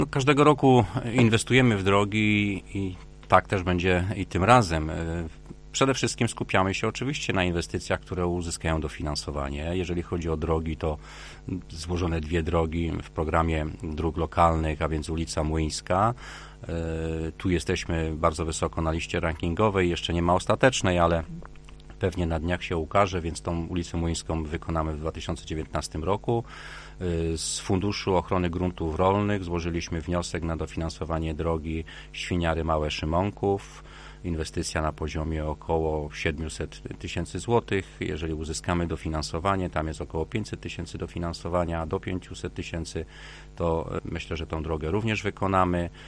Każdego roku inwestujemy w drogi i tak też będzie i tym razem. Przede wszystkim skupiamy się oczywiście na inwestycjach, które uzyskają dofinansowanie. Jeżeli chodzi o drogi, to złożone 2 drogi w programie dróg lokalnych, a więc ulica Młyńska. Tu jesteśmy bardzo wysoko na liście rankingowej, jeszcze nie ma ostatecznej, ale pewnie na dniach się ukaże, więc tą ulicę Młyńską wykonamy w 2019 roku. Z Funduszu Ochrony Gruntów Rolnych złożyliśmy wniosek na dofinansowanie drogi Świniary Małe Szymonków. Inwestycja na poziomie około 700 tysięcy złotych. Jeżeli uzyskamy dofinansowanie, tam jest około 500 tysięcy dofinansowania, do 500 tysięcy, to myślę, że tą drogę również wykonamy.